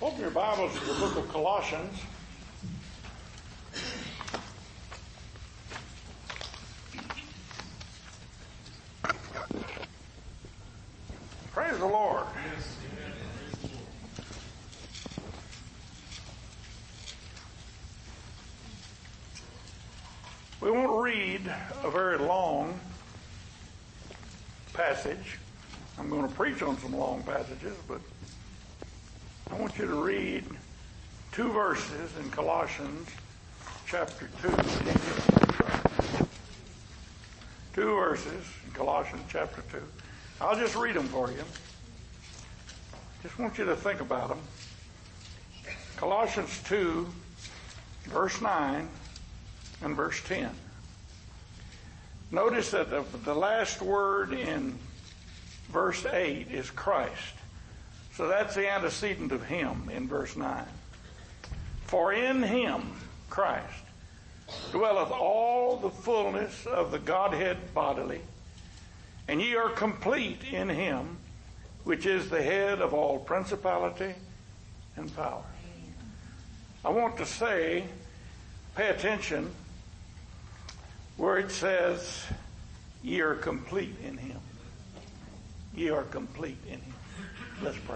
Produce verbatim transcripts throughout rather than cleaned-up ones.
Open your Bibles to the book of Colossians. Praise the Lord. We won't read a very long passage. I'm going to preach on some long passages, but I want you to read two verses in Colossians chapter two. Two verses in Colossians chapter two. I'll just read them for you. Just want you to think about them. Colossians two, verse nine and verse ten. Notice that the, the last word in verse eight is Christ. So that's the antecedent of him in verse nine. For in him, Christ, dwelleth all the fullness of the Godhead bodily, and ye are complete in him, which is the head of all principality and power. I want to say, pay attention where it says, ye are complete in him. Ye are complete in him. Let's pray.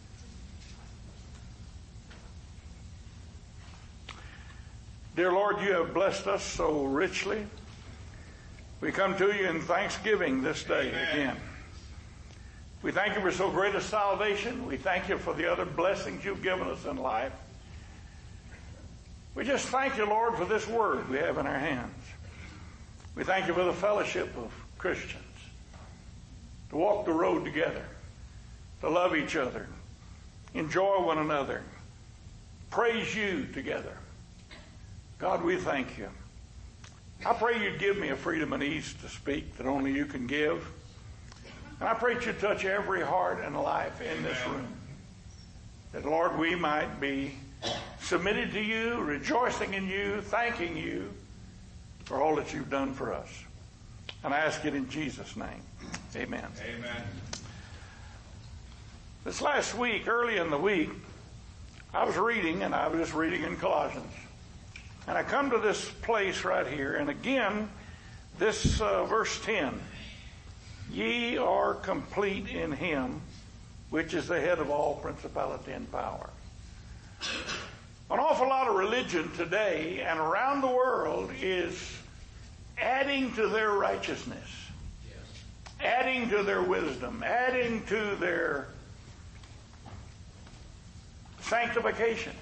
Dear Lord, you have blessed us so richly. We come to you in thanksgiving this day again. We thank you for so great a salvation. We thank you for the other blessings you've given us in life. We just thank you, Lord, for this word we have in our hands. We thank you for the fellowship of Christians, to walk the road together, to love each other, enjoy one another, praise you together. God, we thank you. I pray you'd give me a freedom and ease to speak that only you can give. And I pray that you'd touch every heart and life in this room. That, Lord, we might be submitted to you, rejoicing in you, thanking you for all that you've done for us. And I ask it in Jesus' name. Amen. Amen. This last week, early in the week, I was reading, and I was just reading in Colossians. And I come to this place right here, and again, this uh, verse ten. Ye are complete in him, which is the head of all principality and power. An awful lot of religion today and around the world is adding to their righteousness, adding to their wisdom, adding to their sanctification.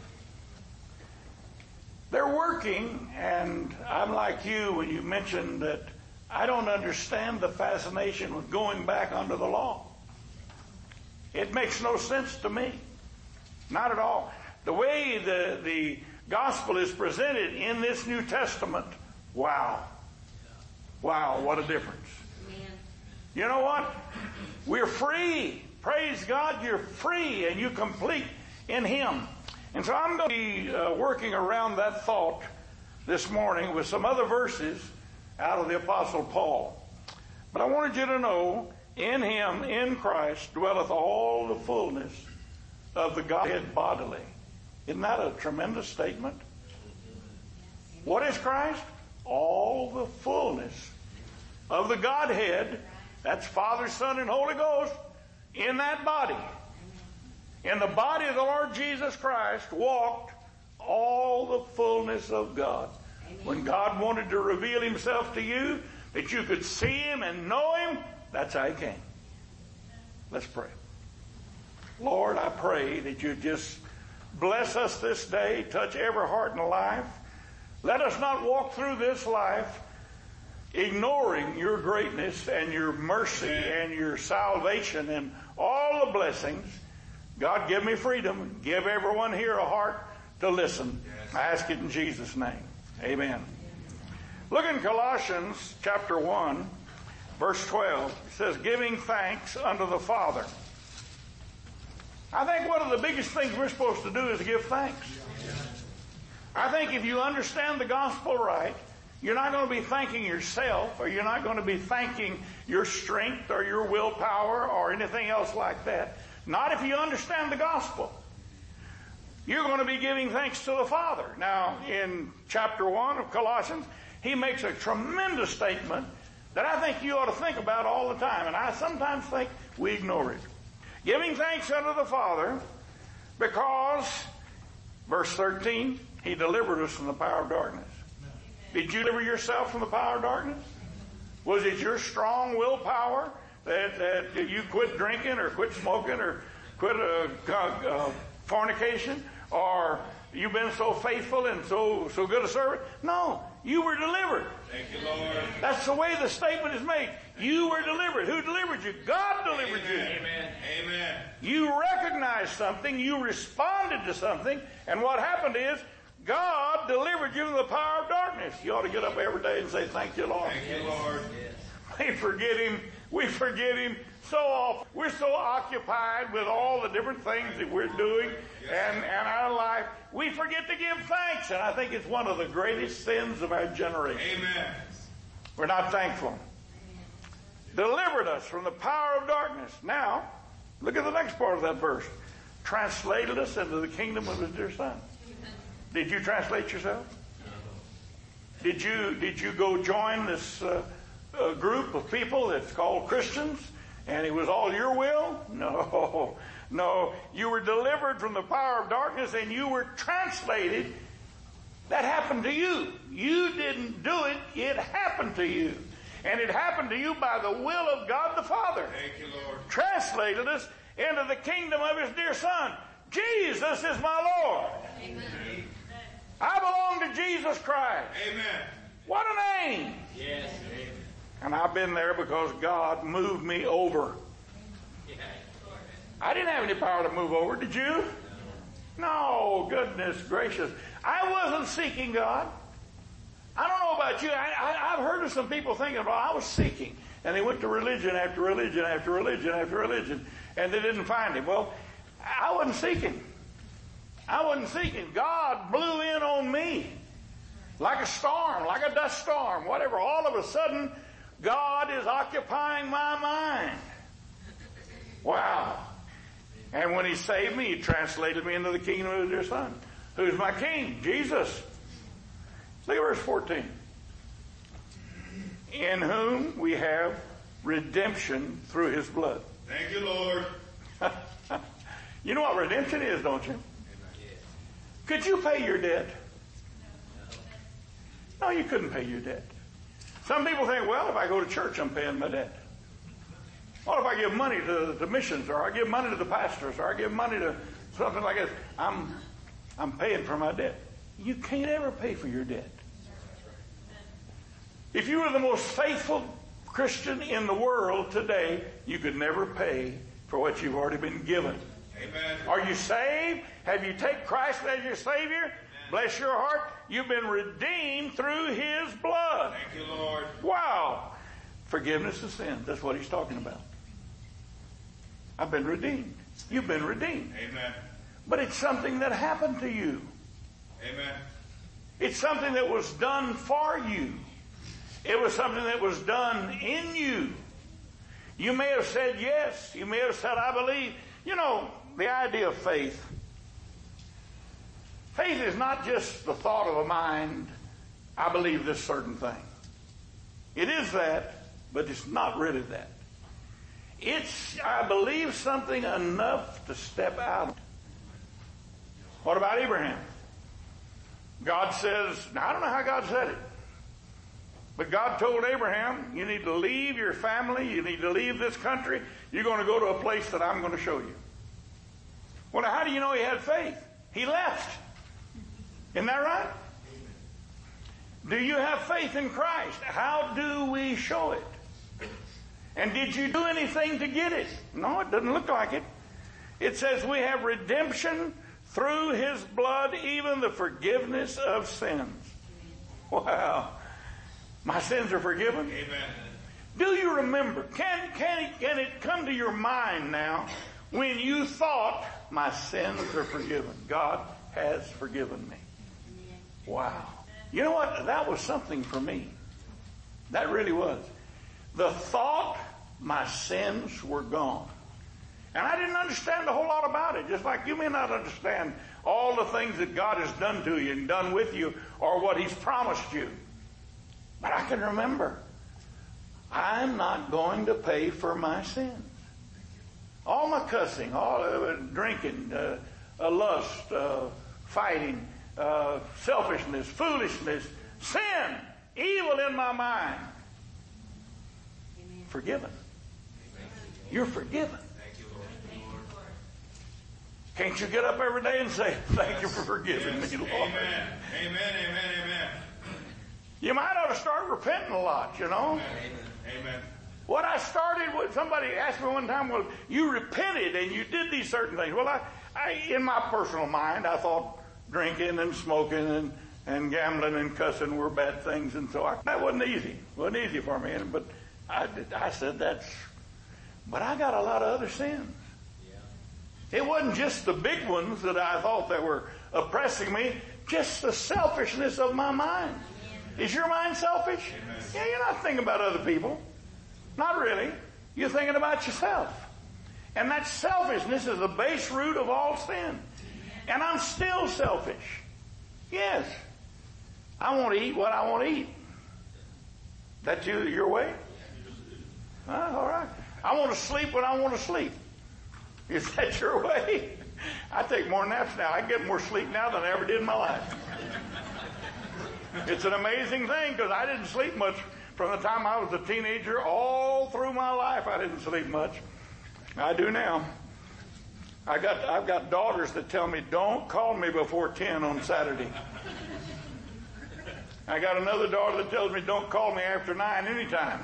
They're working, and I'm like you when you mentioned that I don't understand the fascination with going back under the law. It makes no sense to me. Not at all. The way the, the gospel is presented in this New Testament, wow. Wow, what a difference. Amen. You know what? We're free. Praise God, you're free and you're complete in him. And so I'm going to be uh, working around that thought this morning with some other verses out of the Apostle Paul. But I wanted you to know, in him, in Christ, dwelleth all the fullness of the Godhead bodily. Isn't that a tremendous statement? What is Christ? All the fullness of the Godhead, that's Father, Son, and Holy Ghost, in that body. In the body of the Lord Jesus Christ walked all the fullness of God. Amen. When God wanted to reveal himself to you, that you could see him and know him, that's how he came. Let's pray. Lord, I pray that you just bless us this day, touch every heart and life. Let us not walk through this life ignoring your greatness and your mercy and your salvation and all the blessings. God, give me freedom. Give everyone here a heart to listen. I ask it in Jesus' name. Amen. Look in Colossians chapter one, verse twelve. It says, giving thanks unto the Father. I think one of the biggest things we're supposed to do is give thanks. I think if you understand the gospel right, you're not going to be thanking yourself, or you're not going to be thanking your strength or your willpower or anything else like that. Not if you understand the gospel. you're going to be giving thanks to the Father. Now, in chapter one of Colossians, he makes a tremendous statement that I think you ought to think about all the time, and I sometimes think we ignore it. Giving thanks unto the Father because, verse thirteen, he delivered us from the power of darkness. Did you deliver yourself from the power of darkness? Was it your strong willpower that, that you quit drinking or quit smoking or quit uh, uh, fornication? Or you've been so faithful and so, so good a servant? No, you were delivered. Thank you, Lord. That's the way the statement is made. You were delivered. Who delivered you? God delivered Amen. you. Amen. Amen. You recognized something. You responded to something. And what happened is God delivered you from the power of darkness. You ought to get up every day and say, thank you, Lord. Thank you, Lord. We forget Him. We forget Him so often. We're so occupied with all the different things that we're doing and, and our life. We forget to give thanks. And I think it's one of the greatest sins of our generation. Amen. We're not thankful. Delivered us from the power of darkness. Now, look at the next part of that verse. Translated us into the kingdom of His dear Son. Did you translate yourself? Did you, did you go join this uh, uh, group of people that's called Christians and it was all your will? No. No. You were delivered from the power of darkness and you were translated. That happened to you. You didn't do it. It happened to you. And it happened to you by the will of God the Father. Thank you, Lord. Translated us into the kingdom of His dear Son. Jesus is my Lord. Amen. I belong to Jesus Christ. Amen. What a name. Yes. And I've been there because God moved me over. I didn't have any power to move over, did you? No, goodness gracious. I wasn't seeking God. I don't know about you. I, I, I've heard of some people thinking, well, I was seeking. And they went to religion after religion after religion after religion. And they didn't find Him. Well, I wasn't seeking. I wasn't seeking. God blew in on me. Like a storm, like a dust storm, whatever. All of a sudden, God is occupying my mind. Wow. And when He saved me, He translated me into the kingdom of His dear Son. Who's my king? Jesus. Look at verse fourteen. In whom we have redemption through His blood. Thank you, Lord. You know what redemption is, don't you? Could you pay your debt? No, you couldn't pay your debt. Some people think, well, if I go to church, I'm paying my debt. What if I give money to the missions, or I give money to the pastors, or I give money to something like that? I'm, I'm paying for my debt. You can't ever pay for your debt. If you were the most faithful Christian in the world today, you could never pay for what you've already been given. Amen. Are you saved? Have you taken Christ as your Savior? Amen. Bless your heart. You've been redeemed through His blood. Thank you, Lord. Wow. Forgiveness of sins. That's what He's talking about. I've been redeemed. You've been redeemed. Amen. But it's something that happened to you. Amen. It's something that was done for you. It was something that was done in you. You may have said yes. You may have said, I believe. You know, the idea of faith. Faith is not just the thought of a mind, I believe this certain thing. It is that, but it's not really that. It's, I believe something enough to step out. What about Abraham? God says, now I don't know how God said it, but God told Abraham, you need to leave your family, you need to leave this country, you're going to go to a place that I'm going to show you. Well, now how do you know he had faith? He left. Isn't that right? Do you have faith in Christ? How do we show it? And did you do anything to get it? No, it doesn't look like it. It says we have redemption through His blood, even the forgiveness of sins. Wow. My sins are forgiven? Amen. Do you remember? Can, can, it, can it come to your mind now when you thought, my sins are forgiven? God has forgiven me. Wow. You know what? That was something for me. That really was. The thought my sins were gone. And I didn't understand a whole lot about it, just like you may not understand all the things that God has done to you and done with you or what He's promised you. But I can remember, I'm not going to pay for my sins. All my cussing, all uh, drinking, uh, uh, lust, uh, fighting, uh, selfishness, foolishness, sin, evil in my mind. Amen. Forgiven. You're forgiven. Thank you, Lord. Can't you get up every day and say, thank you for forgiving yes. me, Lord? Amen. Amen, amen, amen. You might ought to start repenting a lot, you know. Amen. Amen. What I started with, somebody asked me one time, well, you repented and you did these certain things. Well, I, I in my personal mind, I thought drinking and smoking and, and gambling and cussing were bad things. And so I, that wasn't easy. It wasn't easy for me. But I, I said that's, but I got a lot of other sins. Yeah. It wasn't just the big ones that I thought that were oppressing me, just the selfishness of my mind. Is your mind selfish? Amen. Yeah, you're not thinking about other people. Not really. You're thinking about yourself. And that selfishness is the base root of all sin. And I'm still selfish. Yes. I want to eat what I want to eat. That you, your way? Ah, all right. I want to sleep when I want to sleep. Is that your way? I take more naps now. I get more sleep now than I ever did in my life. It's an amazing thing because I didn't sleep much from the time I was a teenager. All through my life I didn't sleep much. I do now. I got, I've got daughters that tell me, don't call me before ten on Saturday. I got another daughter that tells me, don't call me after nine anytime.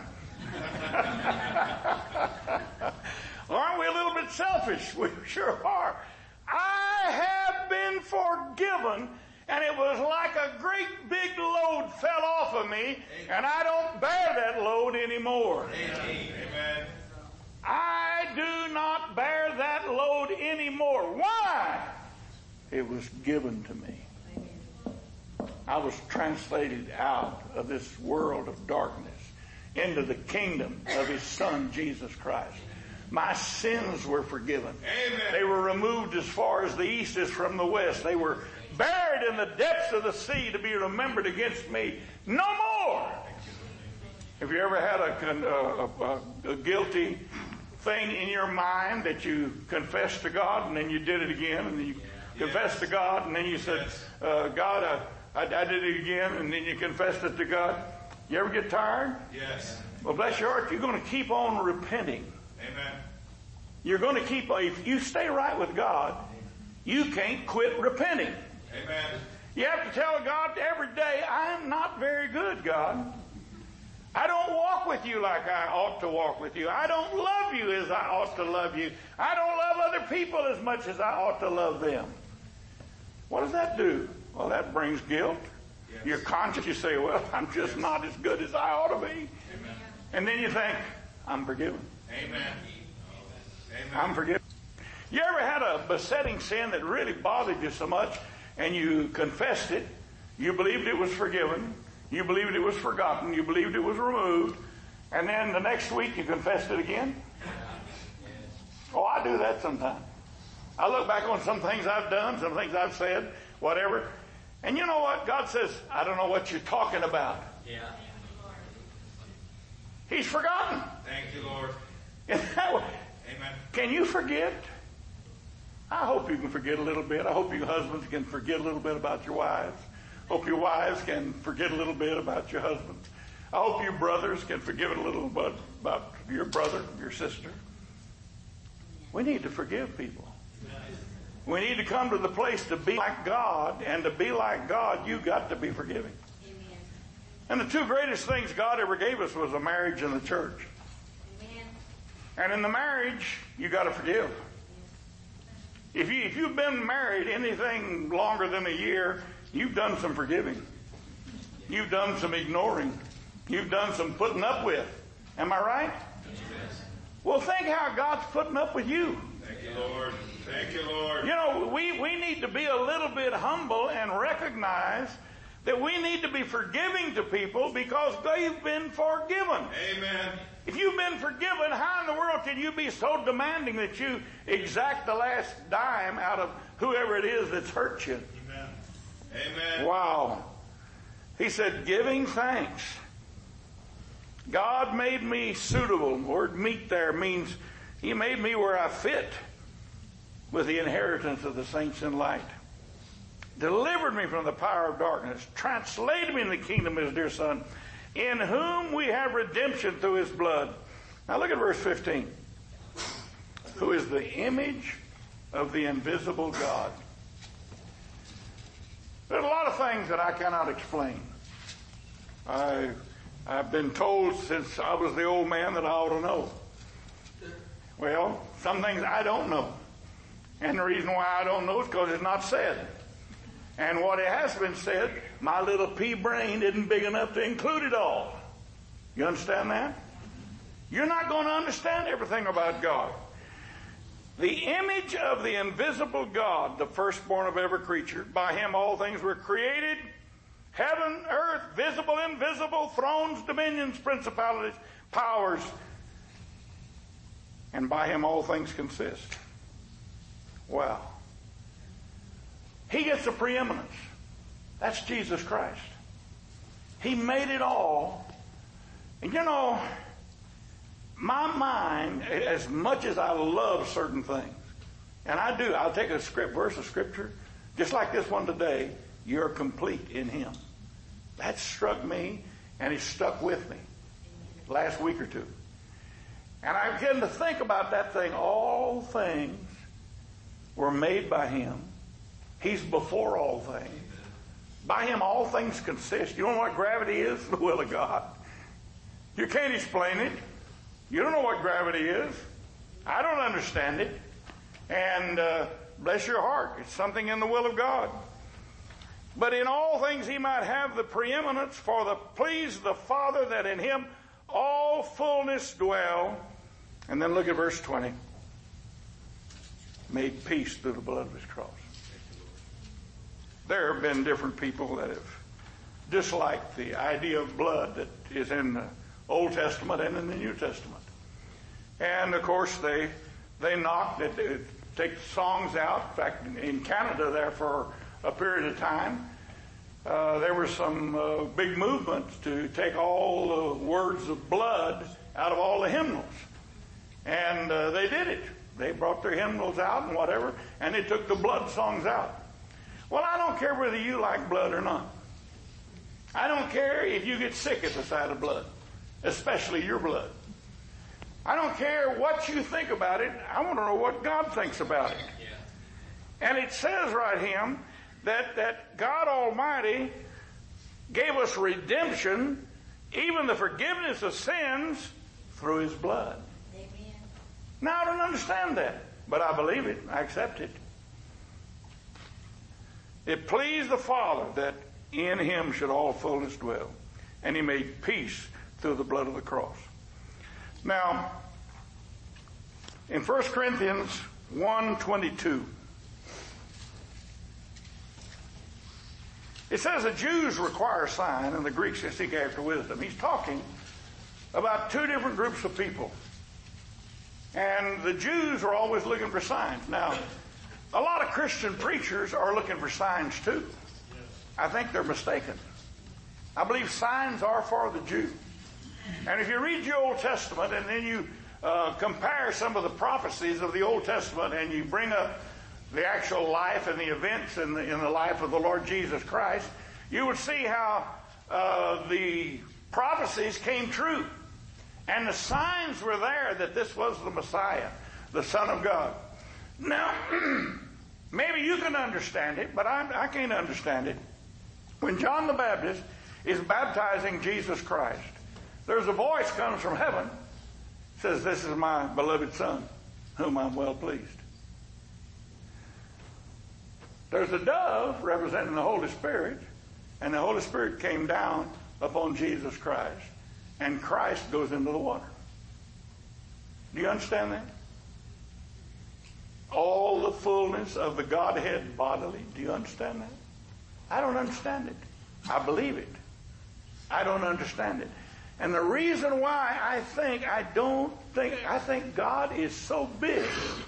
Aren't we a little bit selfish? We sure are. I have been forgiven, and it was like a great big load fell off of me, and I don't bear that load anymore. Amen. I do not bear that load anymore. Why? It was given to me. I was translated out of this world of darkness into the kingdom of His Son, Jesus Christ. My sins were forgiven. Amen. They were removed as far as the east is from the west. They were buried in the depths of the sea to be remembered against me no more. Have you ever had a, a, a, a guilty thing in your mind that you confessed to God and then you did it again and then you yes. confessed to God and then you said, yes. uh, God, I, I, I did it again, and then you confessed it to God? You ever get tired? Yes. Well, bless your heart, you're going to keep on repenting. Amen. You're going to keep, if you stay right with God, you can't quit repenting. Amen. You have to tell God every day, I'm not very good, God. I don't walk with you like I ought to walk with you. I don't love you as I ought to love you. I don't love other people as much as I ought to love them. What does that do? Well, that brings guilt. Yes. Your conscience, you say, well, I'm just yes. not as good as I ought to be. Amen. And then you think, I'm forgiven. Amen. Amen. I'm forgiven. You ever had a besetting sin that really bothered you so much and you confessed it, you believed it was forgiven, you believed it was forgotten, you believed it was removed, and then the next week you confessed it again? Oh, I do that sometimes. I look back on some things I've done, some things I've said, whatever, and you know what? God says, I don't know what you're talking about. Yeah. He's forgotten. Thank you, Lord. Amen. Can you forget? I hope you can forget a little bit. I hope you husbands can forget a little bit about your wives. Hope your wives can forget a little bit about your husbands. I hope you brothers can forgive a little bit about your brother, your sister. We need to forgive people. We need to come to the place to be like God, and to be like God, you've got to be forgiving. Amen. And the two greatest things God ever gave us was a marriage and the church. Amen. And in the marriage, you got to forgive. If you if you've been married anything longer than a year, you've done some forgiving. You've done some ignoring. You've done some putting up with. Am I right? Yes. Well, think how God's putting up with you. Thank you, Lord. Thank you, Lord. You know, we, we need to be a little bit humble and recognize that we need to be forgiving to people because they've been forgiven. Amen. If you've been forgiven, how in the world can you be so demanding that you exact the last dime out of whoever it is that's hurt you? Amen. Amen. Wow. He said, giving thanks. God made me suitable. The word meet there means He made me where I fit with the inheritance of the saints in light. Delivered me from the power of darkness. Translated me in the kingdom of His dear Son, in whom we have redemption through His blood. Now look at verse fifteen. Who is the image of the invisible God. There's a lot of things that I cannot explain. I, I've been told since I was the old man that I ought to know. Well, some things I don't know. And the reason why I don't know is because it's not said. And what it has been said, my little pea brain isn't big enough to include it all. You understand that? You're not going to understand everything about God. The image of the invisible God, the firstborn of every creature, by Him all things were created, heaven, earth, visible, invisible, thrones, dominions, principalities, powers, and by Him all things consist. Wow. He gets the preeminence. That's Jesus Christ. He made it all. And you know, my mind, as much as I love certain things, and I do, I'll take a script verse of Scripture, just like this one today, you're complete in Him. That struck me, and it stuck with me last week or two. And I began to think about that thing. All things were made by Him. He's before all things. By Him all things consist. You know what gravity is? The will of God. You can't explain it. You don't know what gravity is. I don't understand it. And uh, bless your heart, it's something in the will of God. But in all things He might have the preeminence, for the please the Father that in Him all fullness dwell. And then look at verse twenty. Made peace through the blood of His cross. There have been different people that have disliked the idea of blood that is in the Old Testament and in the New Testament. And of course they they knocked it, it take songs out. In fact, in Canada there for a period of time, uh, there were some uh, big movements to take all the words of blood out of all the hymnals. And uh, they did it. They brought their hymnals out and whatever, and they took the blood songs out. Well, I don't care whether you like blood or not. I don't care if you get sick at the sight of blood, especially your blood. I don't care what you think about it. I want to know what God thinks about it. Yeah. And it says right here that, that God Almighty gave us redemption, even the forgiveness of sins, through His blood. Amen. Now, I don't understand that, but I believe it. I accept it. It pleased the Father that in Him should all fullness dwell. And He made peace through the blood of the cross. Now, in First Corinthians one twenty-two, it says the Jews require a sign and the Greeks seek after wisdom. He's talking about two different groups of people. And the Jews are always looking for signs. Now, a lot of Christian preachers are looking for signs too. I think they're mistaken. I believe signs are for the Jew. And if you read your Old Testament and then you uh, compare some of the prophecies of the Old Testament and you bring up the actual life and the events in the, in the life of the Lord Jesus Christ, you would see how uh, the prophecies came true. And the signs were there that this was the Messiah, the Son of God. Now, maybe you can understand it, but I, I can't understand it. When John the Baptist is baptizing Jesus Christ, there's a voice comes from heaven, says, "This is my beloved Son, whom I'm well pleased." There's a dove representing the Holy Spirit, and the Holy Spirit came down upon Jesus Christ, and Christ goes into the water. Do you understand that? All the fullness of the Godhead bodily. Do you understand that? I don't understand it. I believe it. I don't understand it. And the reason why I think I don't think, I think God is so big,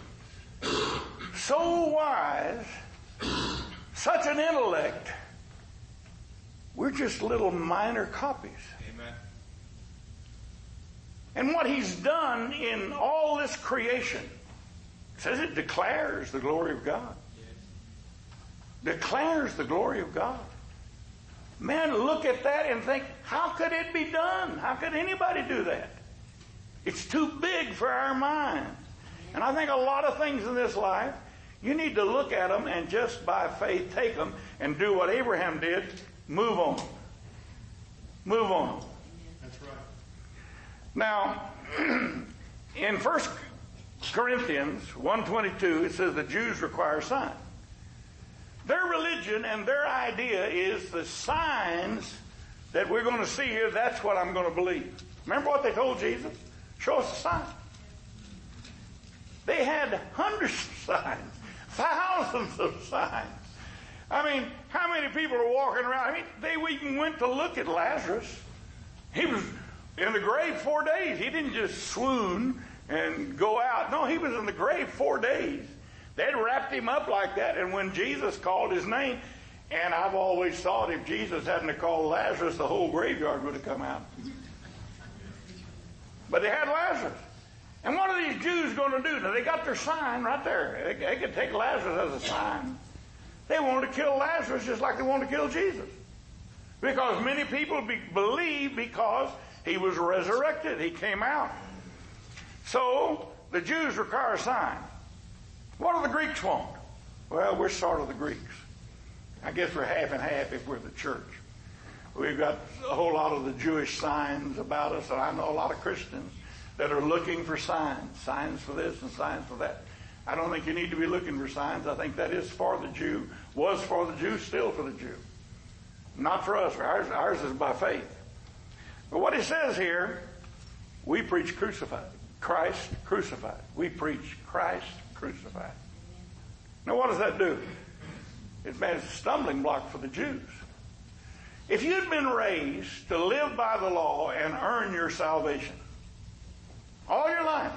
so wise, such an intellect, we're just little minor copies. Amen. And what He's done in all this creation, it says it declares the glory of God. Yes. Declares the glory of God. Man, look at that and think, how could it be done? How could anybody do that? It's too big for our mind. And I think a lot of things in this life, you need to look at them and just by faith take them and do what Abraham did, move on. Move on. That's right. Now, in First Corinthians one twenty-two, it says the Jews require signs. Their religion and their idea is the signs that we're going to see here, that's what I'm going to believe. Remember what they told Jesus? Show us a sign. They had hundreds of signs, thousands of signs. I mean, how many people are walking around? I mean, they even went to look at Lazarus. He was in the grave four days. He didn't just swoon and go out. No, he was in the grave four days. They'd wrapped him up like that, and when Jesus called his name, and I've always thought if Jesus hadn't have called Lazarus, the whole graveyard would have come out. But they had Lazarus. And what are these Jews going to do? Now, they got their sign right there. They, they could take Lazarus as a sign. They wanted to kill Lazarus just like they wanted to kill Jesus. Because many people be, believe because he was resurrected. He came out. So, the Jews require a sign. What do the Greeks want? Well, we're sort of the Greeks. I guess we're half and half if we're the church. We've got a whole lot of the Jewish signs about us, and I know a lot of Christians that are looking for signs. Signs for this and signs for that. I don't think you need to be looking for signs. I think that is for the Jew, was for the Jew, still for the Jew. Not for us. Ours, ours is by faith. But what it says here, we preach crucified. Christ crucified. We preach Christ crucified. Now what does that do? It makes a stumbling block for the Jews. If you'd been raised to live by the law and earn your salvation all your life,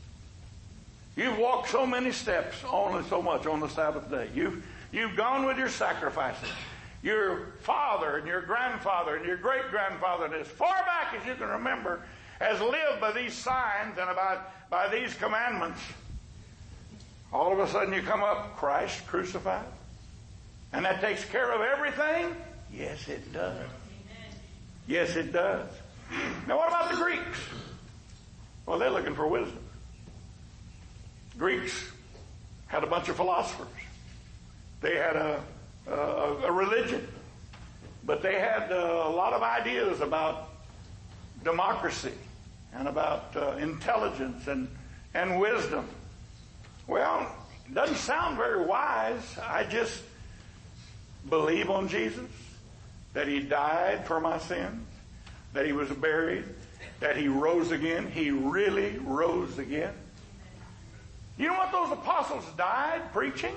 you've walked so many steps, only so much on the Sabbath day. You've, you've gone with your sacrifices. Your father and your grandfather and your great-grandfather, and as far back as you can remember, has lived by these signs and about, by these commandments. All of a sudden you come up, Christ crucified. And that takes care of everything? Yes, it does. Yes, it does. Now what about the Greeks? Well, they're looking for wisdom. Greeks had a bunch of philosophers. They had a, a, a religion. But they had a lot of ideas about democracy and about uh, intelligence and, and wisdom. Well, it doesn't sound very wise. I just believe on Jesus, that he died for my sins, that he was buried, that he rose again. He really rose again. You know what those apostles died preaching?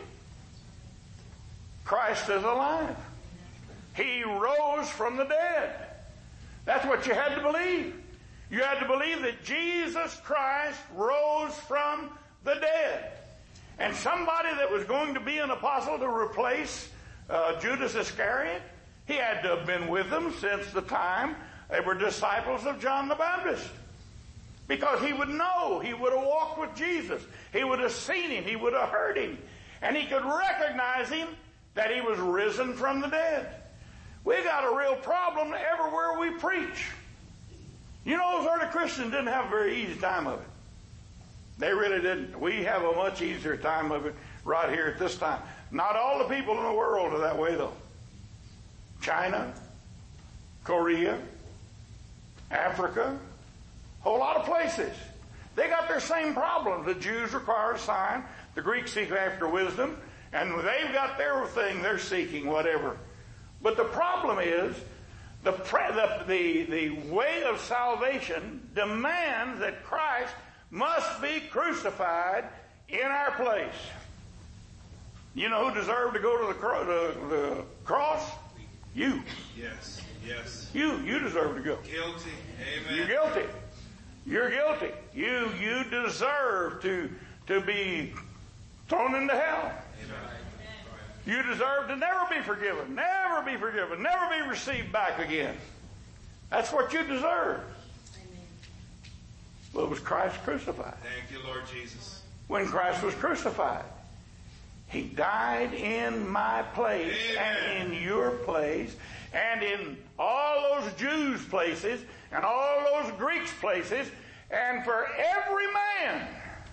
Christ is alive. He rose from the dead. That's what you had to believe. You had to believe that Jesus Christ rose from the dead. And somebody that was going to be an apostle to replace uh, Judas Iscariot, he had to have been with them since the time they were disciples of John the Baptist. Because he would know, he would have walked with Jesus, he would have seen him, he would have heard him, and he could recognize him that he was risen from the dead. We got a real problem everywhere we preach. You know, those early Christians didn't have a very easy time of it. They really didn't. We have a much easier time of it right here at this time. Not all the people in the world are that way, though. China, Korea, Africa, a whole lot of places. They got their same problems. The Jews require a sign. The Greeks seek after wisdom. And they've got their thing they're seeking, whatever. But the problem is, the, the, the, the way of salvation demands that Christ must be crucified in our place. You know who deserved to go to the, the, the cross? You. Yes. Yes. You. You deserve to go. Guilty. Amen. You're guilty. You're guilty. You you deserve to to be thrown into hell. Amen. You deserve to never be forgiven, never be forgiven, never be received back again. That's what you deserve. Well, it was Christ crucified. Thank you, Lord Jesus. When Christ was crucified, He died in my place Amen. and in your place and in all those Jews' places and all those Greeks' places and for every man.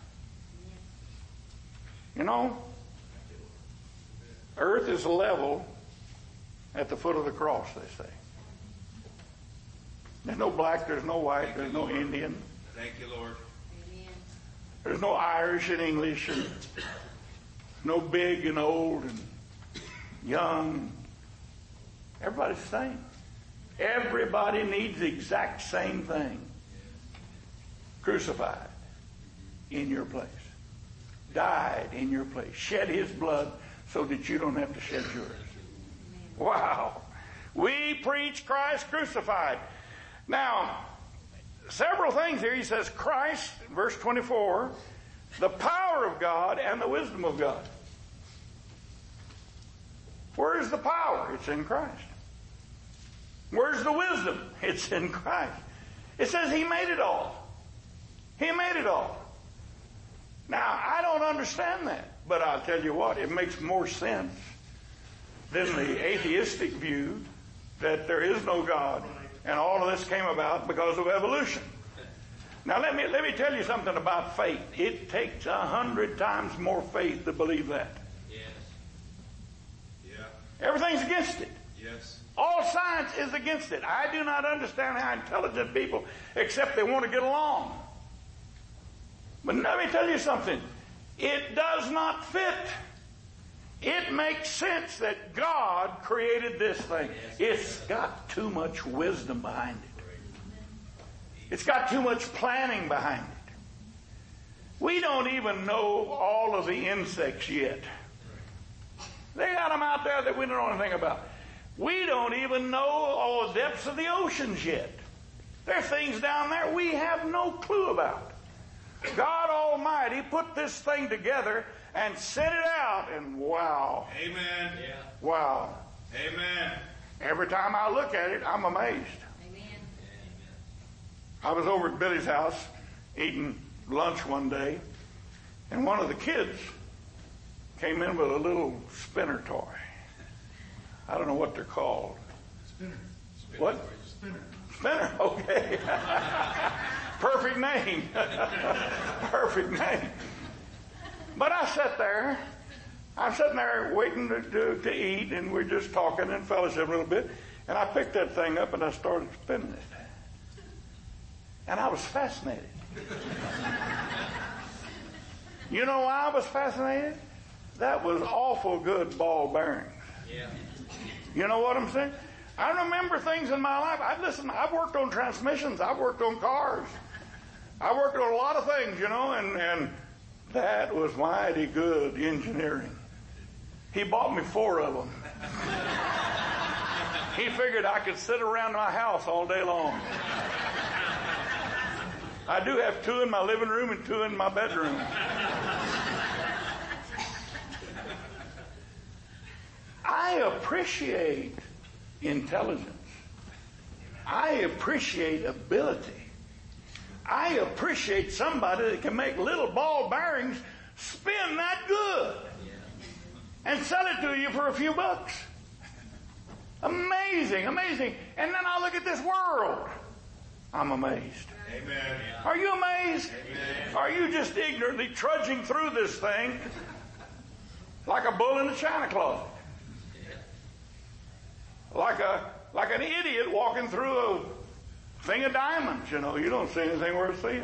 You know, earth is level at the foot of the cross, they say. There's no black, there's no white, there's no Indian. Thank you, Lord. There's no Irish and English, and no big and old and young. Everybody's the same. Everybody needs the exact same thing. Crucified in your place. Died in your place. Shed His blood so that you don't have to shed yours. Wow. We preach Christ crucified. Now, several things here. He says Christ, verse twenty-four, the power of God and the wisdom of God. Where is the power? It's in Christ. Where's the wisdom? It's in Christ. It says He made it all. He made it all. Now, I don't understand that, but I'll tell you what, it makes more sense than the atheistic view that there is no God and all of this came about because of evolution. Now, let me let me tell you something about faith. It takes a hundred times more faith to believe that. Yes. Yeah. Everything's against it. Yes. All science is against it. I do not understand how intelligent people, except they want to get along. But let me tell you something. It does not fit. It makes sense that God created this thing. It's got too much wisdom behind it. It's got too much planning behind it. We don't even know all of the insects yet. They got them out there that we don't know anything about. We don't even know all the depths of the oceans yet. There are things down there we have no clue about. God Almighty put this thing together and sent it out, and wow. Amen. Yeah. Wow. Amen. Every time I look at it, I'm amazed. Amen. I was over at Billy's house eating lunch one day, and one of the kids came in with a little spinner toy. I don't know what they're called. Spinner. Spinner. What? Spinner. Spinner, okay. Perfect name. Perfect name. But I sat there. I'm sitting there waiting to, to, to eat, and we're just talking and fellowship a little bit. And I picked that thing up and I started spinning it. And I was fascinated. You know why I was fascinated? That was awful good ball bearings. Yeah. You know what I'm saying? I remember things in my life. I listen. I've worked on transmissions. I've worked on cars. I worked on a lot of things, you know, and, and that was mighty good engineering. He bought me four of them. He figured I could sit around my house all day long. I do have two in my living room and two in my bedroom. I appreciate intelligence. I appreciate ability. I appreciate somebody that can make little ball bearings spin that good and sell it to you for a few bucks. Amazing, amazing. And then I look at this world. I'm amazed. Amen. Are you amazed? Amen. Are you just ignorantly trudging through this thing like a bull in a china closet? Like a like an idiot walking through a thing of diamonds, you know. You don't see anything worth seeing.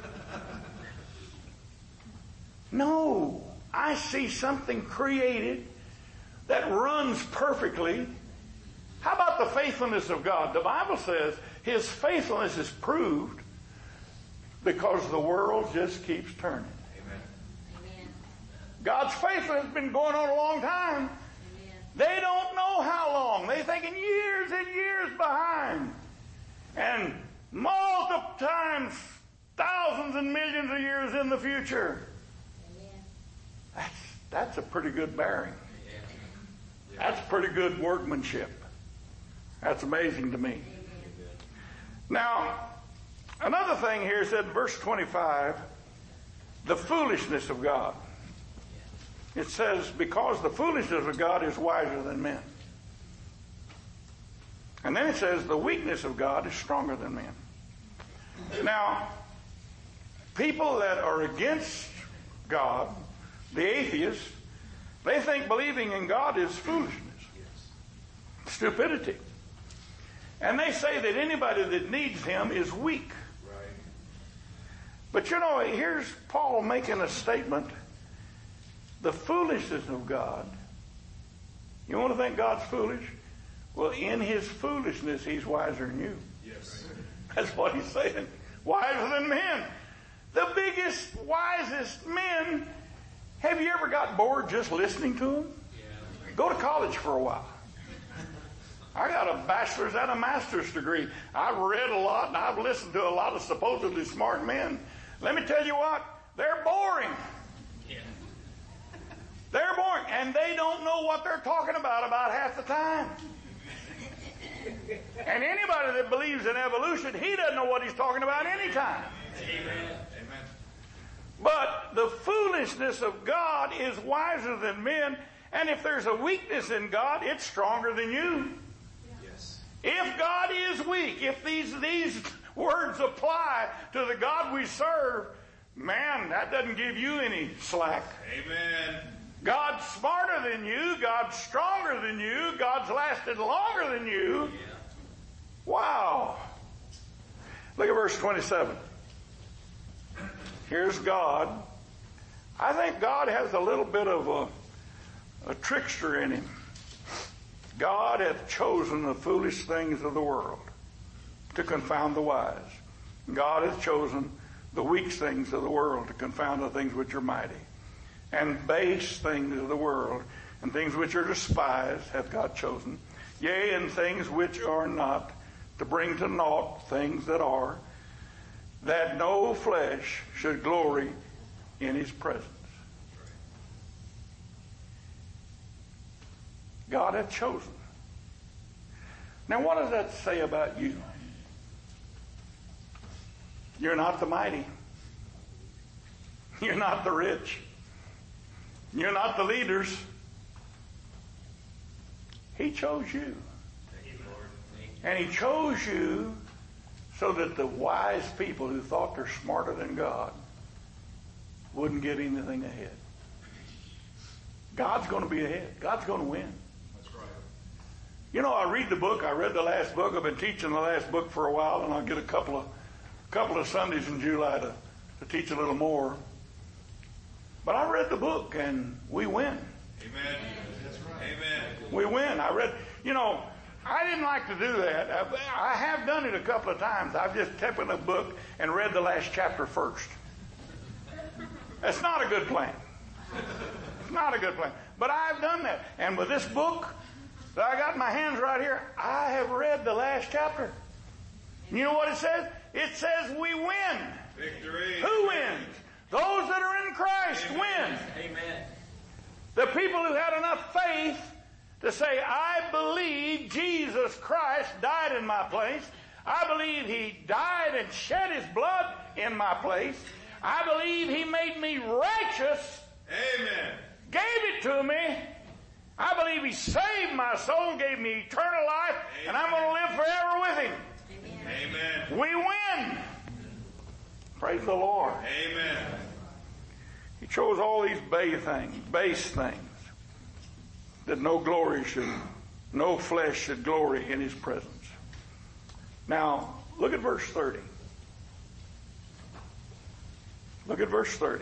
No. I see something created that runs perfectly. How about the faithfulness of God? The Bible says His faithfulness is proved because the world just keeps turning. Amen. Amen. God's faithfulness has been going on a long time. Amen. They don't know how long. They're thinking years and years behind. And multiple times, thousands and millions of years in the future. That's, that's a pretty good bearing. That's pretty good workmanship. That's amazing to me. Now, another thing here said in verse twenty-five, the foolishness of God. It says, because the foolishness of God is wiser than men. And then it says, the weakness of God is stronger than men. Now, people that are against God, the atheists, they think believing in God is foolishness, stupidity. And they say that anybody that needs Him is weak. Right. But you know, here's Paul making a statement. The foolishness of God. You want to think God's foolish? Well, in His foolishness, He's wiser than you. Yes. That's what He's saying. Wiser than men. The biggest, wisest men. Have you ever got bored just listening to them? Yeah. Go to college for a while. I got a bachelor's and a master's degree. I've read a lot and I've listened to a lot of supposedly smart men. Let me tell you what, they're boring. Yeah. They're boring, and they don't know what they're talking about about half the time. And anybody that believes in evolution, he doesn't know what he's talking about anytime. Amen. Amen. But the foolishness of God is wiser than men, and if there's a weakness in God, it's stronger than you. Yes. If God is weak, if these, these words apply to the God we serve, man, that doesn't give you any slack. Amen. God's smarter than you. God's stronger than you. God's lasted longer than you. Yeah. Wow. Look at verse twenty-seven. Here's God. I think God has a little bit of a, a trickster in Him. God hath chosen the foolish things of the world to confound the wise. God hath chosen the weak things of the world to confound the things which are mighty. And base things of the world, and things which are despised, hath God chosen. Yea, and things which are not, to bring to naught things that are, that no flesh should glory in His presence. God hath chosen. Now, what does that say about you? You're not the mighty. You're not the rich. You're not the leaders. He chose you. Thank you, Lord. Thank you. And He chose you so that the wise people who thought they're smarter than God wouldn't get anything ahead. God's going to be ahead. God's going to win. That's right. You know, I read the book. I read the last book. I've been teaching the last book for a while, and I'll get a couple of couple of Sundays in July to, to teach a little more. But I read the book, and we win. Amen. That's right. Amen. We win. I read, you know, I didn't like to do that. I, I have done it a couple of times. I've just taken a book and read the last chapter first. That's not a good plan. It's not a good plan. But I've done that. And with this book that I got in my hands right here, I have read the last chapter. You know what it says? It says we win. Victory. Who wins? Those that are in Christ Amen. win. Amen. The people who had enough faith to say, I believe Jesus Christ died in my place. I believe He died and shed His blood in my place. I believe He made me righteous. Amen. Gave it to me. I believe He saved my soul, gave me eternal life, Amen. and I'm going to live forever with Him. Amen. We win. Praise the Lord. Amen. He chose all these base things, base things, that no glory should, no flesh should glory in His presence. Now, look at verse thirty. Look at verse thirty.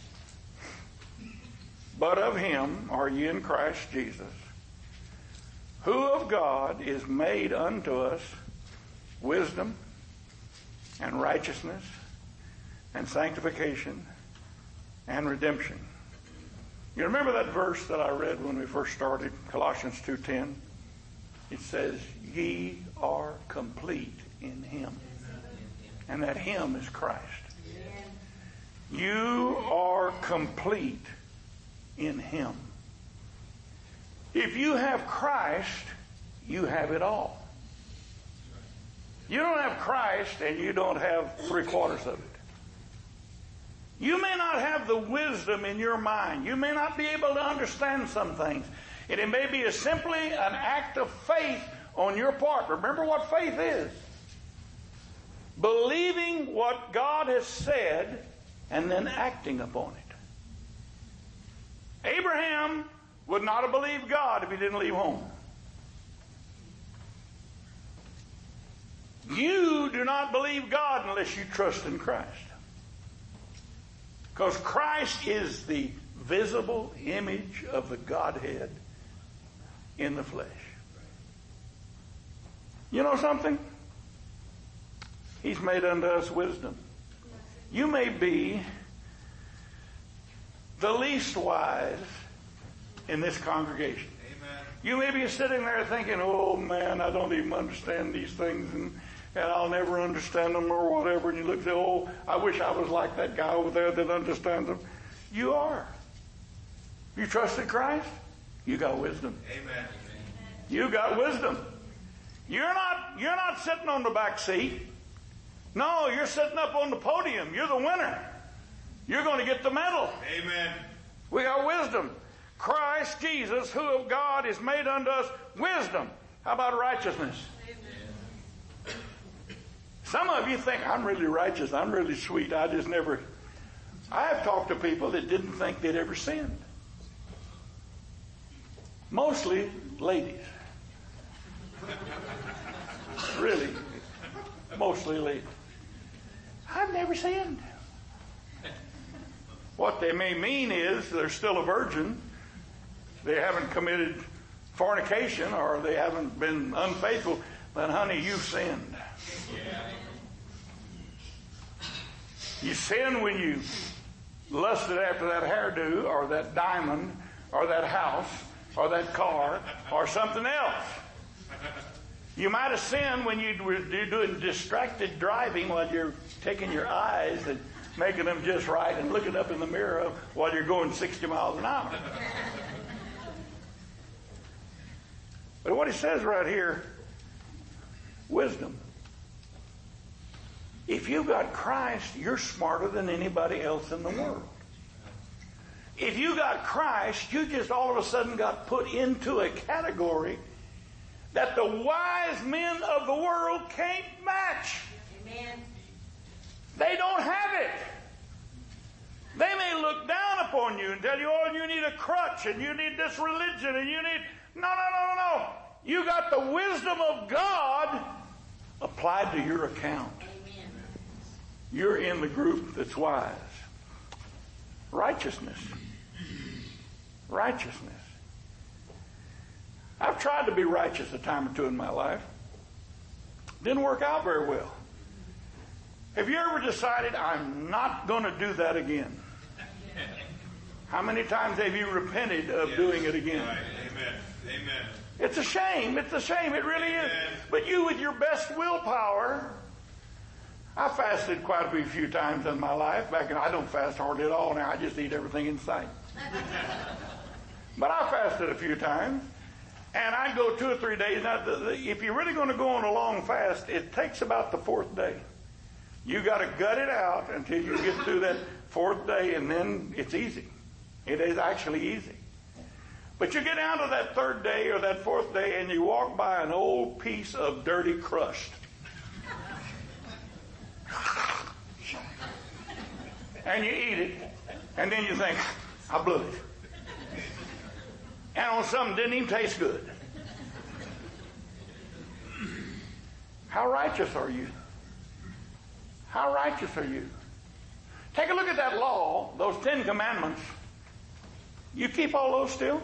But of Him are ye in Christ Jesus, who of God is made unto us wisdom and righteousness and sanctification and redemption. You remember that verse that I read when we first started, Colossians two ten? It says, ye are complete in him. And that him is Christ. You are complete in him. If you have Christ, you have it all. You don't have Christ and you don't have three quarters of it. You may not have the wisdom in your mind. You may not be able to understand some things. And it may be a simply an act of faith on your part. Remember what faith is. Believing what God has said and then acting upon it. Abraham would not have believed God if he didn't leave home. You do not believe God unless you trust in Christ. Because Christ is the visible image of the Godhead in the flesh. You know something? He's made unto us wisdom. You may be the least wise in this congregation. Amen. You may be sitting there thinking, oh man, I don't even understand these things, and, and I'll never understand them or whatever. And you look and say, oh, I wish I was like that guy over there that understands them. You are. You trusted Christ, you got wisdom. Amen. You got wisdom. You're not, you're not sitting on the back seat. No, you're sitting up on the podium. You're the winner. You're going to get the medal. Amen. We got wisdom. Christ Jesus, who of God is made unto us wisdom. How about righteousness? Amen. Some of you think, I'm really righteous. I'm really sweet. I just never... I have talked to people that didn't think they'd ever sinned. Mostly ladies. Really. Mostly ladies. I've never sinned. What they may mean is they're still a virgin. They haven't committed fornication or they haven't been unfaithful. But honey, you've sinned. You sin when you lusted after that hairdo or that diamond or that house or that car or something else. You might have sinned when you were doing distracted driving while you're taking your eyes and making them just right and looking up in the mirror while you're going sixty miles an hour. But what he says right here, wisdom. If you've got Christ, you're smarter than anybody else in the world. If you got Christ, you just all of a sudden got put into a category that the wise men of the world can't match. Amen. They don't have it. They may look down upon you and tell you, oh, you need a crutch and you need this religion and you need... No, no, no, no, no. You got the wisdom of God applied to your account. Amen. You're in the group that's wise. Righteousness. Righteousness. I've tried to be righteous a time or two in my life. Didn't work out very well. Have you ever decided, I'm not going to do that again? How many times have you repented of yes. doing it again? Right. Amen. Amen. It's a shame. It's a shame. It really Amen. Is. But you, with your best willpower, I fasted quite a few times in my life. Back in, I don't fast hardly at all now. I just eat everything in sight. But I fasted a few times. And I'd go two or three days. Now, the, the, if you're really going to go on a long fast, it takes about the fourth day. You got to gut it out until you get through that fourth day, and then it's easy. It is actually easy. But you get down to that third day or that fourth day, and you walk by an old piece of dirty crust. And you eat it, and then you think, I blew it. And on something didn't even taste good. How righteous are you? How righteous are you? Take a look at that law, those Ten Commandments. You keep all those still?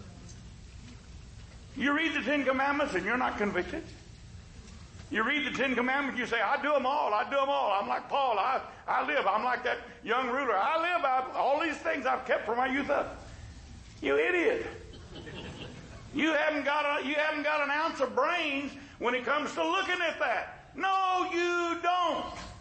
You read the Ten Commandments and you're not convicted? You read the Ten Commandments, you say, I do them all, I do them all. I'm like Paul, I, I live. I'm like that young ruler. I live. I've, all these things I've kept from my youth up. You idiot. You haven't got a, you haven't got an ounce of brains when it comes to looking at that. No, you don't.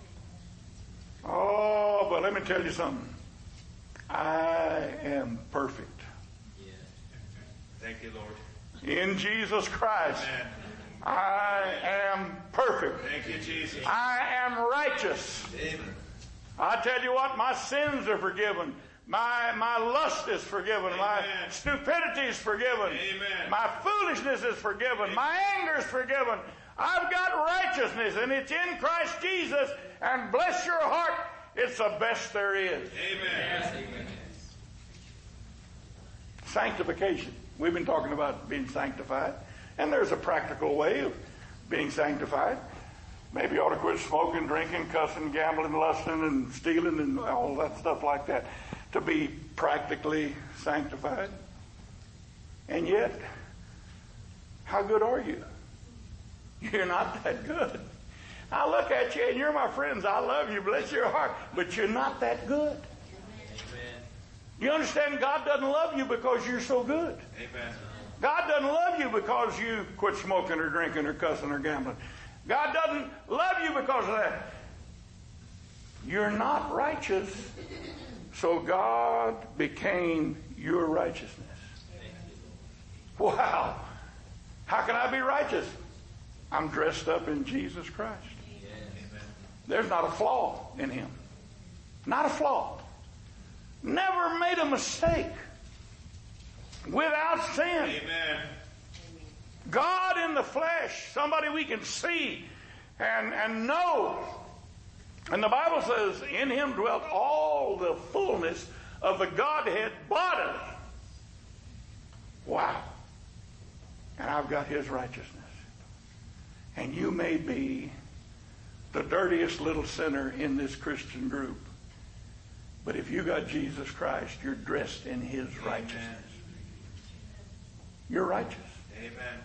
Oh, but let me tell you something. I am perfect. Yeah. Thank you, Lord. In Jesus Christ. Amen. I am perfect. Thank you, Jesus. I am righteous. Amen. I tell you what, my sins are forgiven. My my lust is forgiven. Amen. My stupidity is forgiven. Amen. My foolishness is forgiven. Amen. My anger is forgiven. I've got righteousness, and it's in Christ Jesus. And bless your heart, it's the best there is. Amen. Amen. Sanctification. We've been talking about being sanctified, and there's a practical way of being sanctified. Maybe you ought to quit smoking, drinking, cussing, gambling, lusting, and stealing, and all that stuff like that to be practically sanctified. And yet, how good are you? You're not that good. I look at you and you're my friends. I love you. Bless your heart. But you're not that good. Amen. You understand God doesn't love you because you're so good. Amen. God doesn't love you because you quit smoking or drinking or cussing or gambling. God doesn't love you because of that. You're not righteous, so God became your righteousness. Wow. How can I be righteous? I'm dressed up in Jesus Christ. There's not a flaw in him. Not a flaw. Never made a mistake. Without sin. Amen. God in the flesh. Somebody we can see and, and know. And the Bible says, in him dwelt all the fullness of the Godhead bodily. Wow. And I've got his righteousness. And you may be the dirtiest little sinner in this Christian group. But if you got Jesus Christ, you're dressed in his righteousness. Amen. You're righteous. Amen.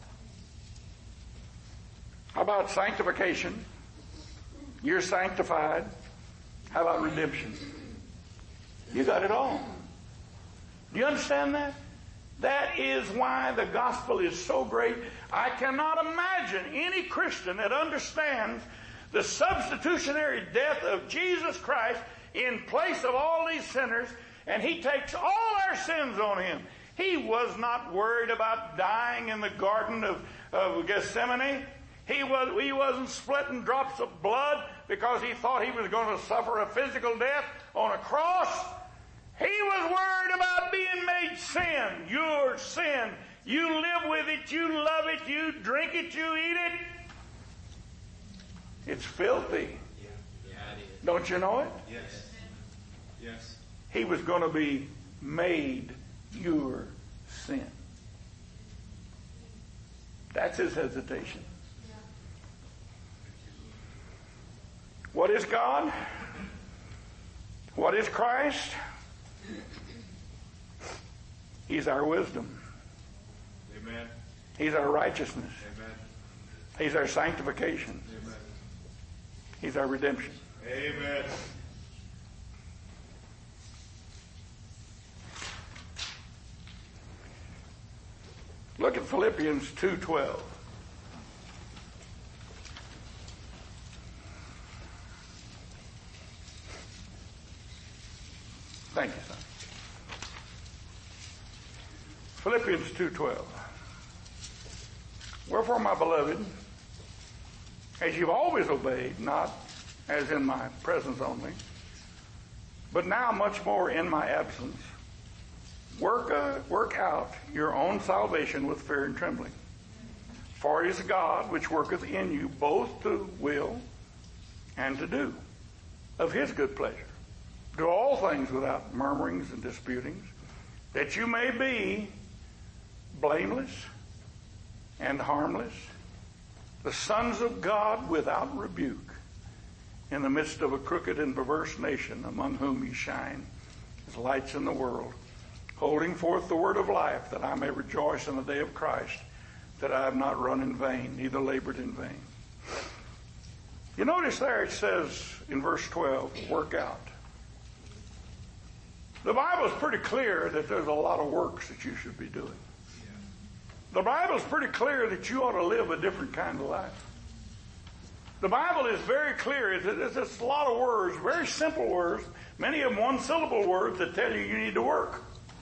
How about sanctification? You're sanctified. How about redemption? You got it all. Do you understand that? That is why the gospel is so great. I cannot imagine any Christian that understands the substitutionary death of Jesus Christ in place of all these sinners, and he takes all our sins on him. He was not worried about dying in the Garden of, of Gethsemane. He, was, he wasn't splitting drops of blood because he thought he was going to suffer a physical death on a cross. He was worried about being made sin. Your sin. You live with it. You love it. You drink it. You eat it. It's filthy. Yeah. Yeah, it is. Don't you know it? Yes. Yes. He was going to be made your sin. That's his hesitation. What is God? What is Christ? He's our wisdom. Amen. He's our righteousness. Amen. He's our sanctification. Amen. He's our redemption. Amen. Look at Philippians two twelve. Thank you, son. Philippians two twelve. Wherefore, my beloved, as you've always obeyed, not as in my presence only, but now much more in my absence, work uh, work out your own salvation with fear and trembling. For it is God which worketh in you both to will and to do of his good pleasure. Do all things without murmurings and disputings, that you may be blameless and harmless, the sons of God without rebuke, in the midst of a crooked and perverse nation, among whom you shine as lights in the world, holding forth the word of life, that I may rejoice in the day of Christ, that I have not run in vain, neither labored in vain. You notice there it says in verse twelve, work out. The Bible's pretty clear that there's a lot of works that you should be doing. The Bible's pretty clear that you ought to live a different kind of life. The Bible is very clear. It's just a lot of words, very simple words, many of them one-syllable words that tell you you need to work.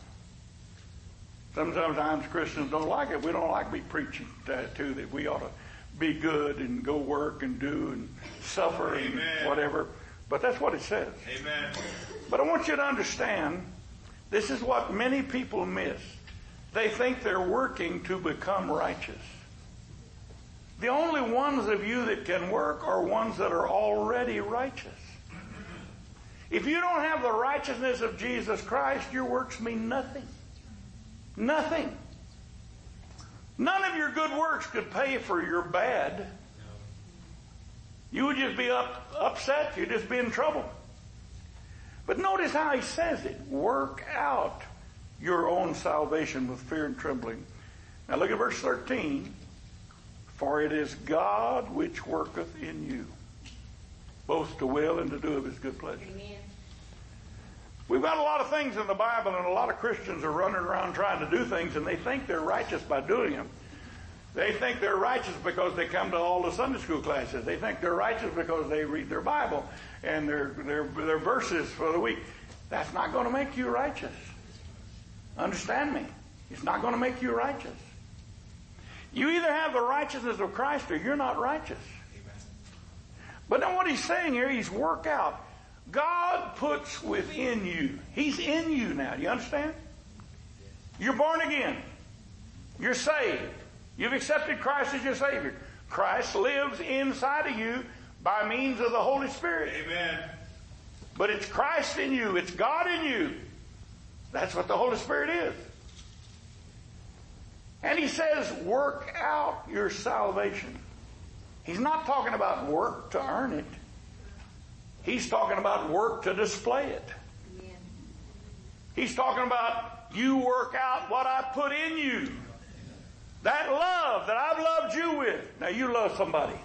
Sometimes Christians don't like it. We don't like to be preaching to that we ought to be good and go work and do and suffer Amen. and whatever. But that's what it says. Amen. But I want you to understand, this is what many people miss. They think they're working to become righteous. The only ones of you that can work are ones that are already righteous. If you don't have the righteousness of Jesus Christ, your works mean nothing. Nothing. None of your good works could pay for your bad. You would just be up, upset. You'd just be in trouble. But notice how he says it. Work out your own salvation with fear and trembling. Now look at verse thirteen. For it is God which worketh in you, both to will and to do of his good pleasure. Amen. We've got a lot of things in the Bible, and a lot of Christians are running around trying to do things, and they think they're righteous by doing them. They think they're righteous because they come to all the Sunday school classes. They think they're righteous because they read their Bible and their, their, their verses for the week. That's not going to make you righteous. Understand me. It's not going to make you righteous. You either have the righteousness of Christ or you're not righteous. But then what he's saying here, he's work out. God puts within you. He's in you now. Do you understand? You're born again. You're saved. You've accepted Christ as your Savior. Christ lives inside of you by means of the Holy Spirit. Amen. But it's Christ in you. It's God in you. That's what the Holy Spirit is. And he says, work out your salvation. He's not talking about work to earn it. He's talking about work to display it. Amen. He's talking about you work out what I put in you. That love that I've loved you with. Now you love somebody.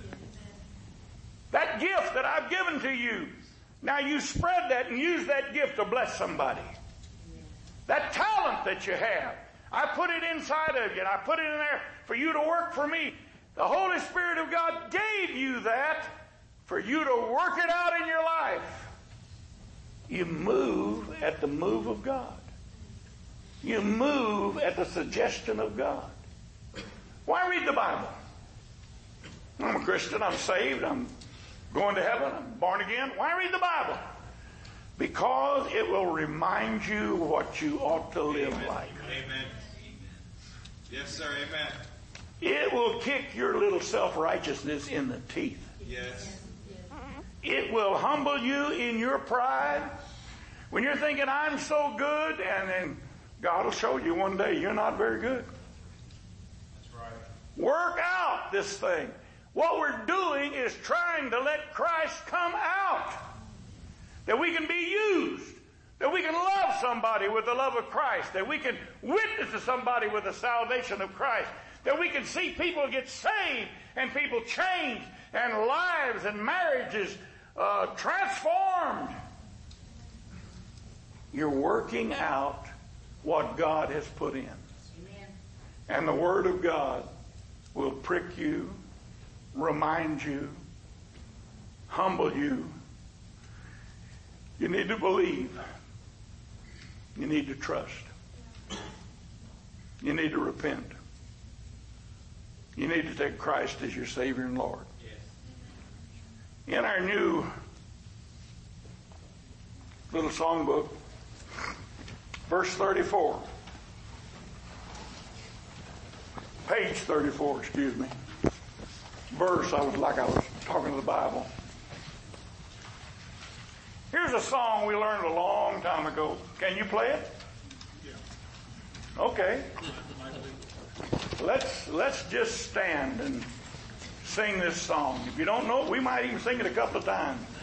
That gift that I've given to you. Now you spread that and use that gift to bless somebody. That talent that you have. I put it inside of you and I put it in there for you to work for me. The Holy Spirit of God gave you that for you to work it out in your life. You move at the move of God. You move at the suggestion of God. Why read the Bible? I'm a Christian, I'm saved, I'm going to heaven, I'm born again. Why read the Bible? Because it will remind you what you ought to live Amen. like. Amen. Yes, sir. Amen. It will kick your little self-righteousness in the teeth. Yes. It will humble you in your pride. When you're thinking, I'm so good, and then God will show you one day you're not very good. That's right. Work out this thing. What we're doing is trying to let Christ come out. That we can be used. That we can love somebody with the love of Christ. That we can witness to somebody with the salvation of Christ. That we can see people get saved and people change and lives and marriages uh, transformed. You're working out what God has put in. Amen. And the Word of God will prick you, remind you, humble you. You need to believe. You need to trust. You need to repent. You need to take Christ as your Savior and Lord. Yes. In our new little songbook, verse thirty-four. Page thirty-four, excuse me. Verse, I was like I was talking to the Bible. Here's a song we learned a long time ago. Can you play it? Yeah. Okay. Let's let's just stand and sing this song. If you don't know it, we might even sing it a couple of times.